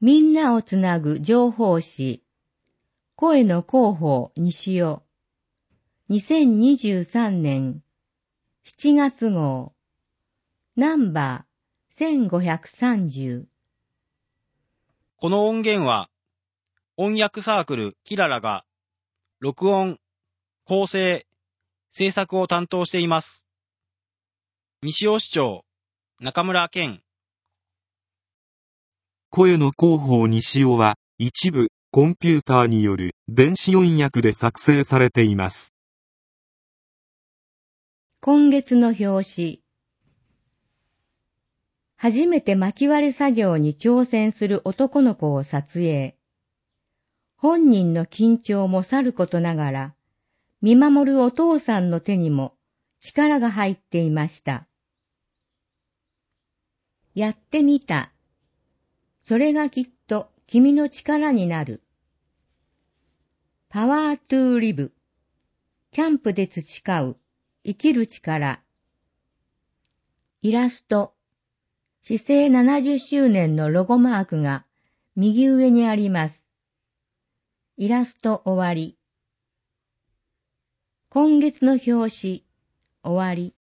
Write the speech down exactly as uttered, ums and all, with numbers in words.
みんなをつなぐ情報誌、声の広報西尾、にせんにじゅうさんねんしちがつ号、ナンバーせんごひゃくさんじゅう。 この音源は、音訳サークルキララが、録音、構成、制作を担当しています。西尾市長、中村健。 声の広報西尾は、一部、コンピューターによる電子音訳で作成されています。 今月の表紙。初めて巻き割り作業に挑戦する男の子を撮影。本人の緊張もさることながら、見守るお父さんの手にも力が入っていました。やってみた。それがきっと君の力になる。パワートゥーリブ。キャンプで培う生きる力。イラスト。市政ななじゅっしゅうねんのロゴマークが右上にあります。イラスト終わり。今月の表紙終わり。